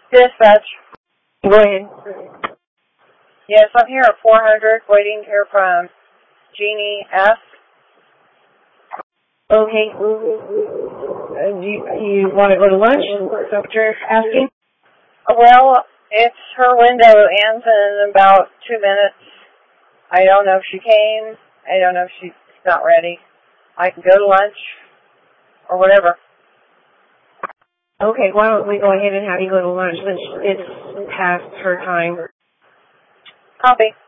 Dispatch. Go ahead. Yes, I'm here at 400 waiting to hear from Jeannie S. Okay. You want to go to lunch? Is that what you're asking? Well, it's her window ends in about 2 minutes. I don't know if she came. I don't know if she's not ready. I can go to lunch or whatever. Okay, why don't we go ahead and have you go to lunch since it's past her time. Copy.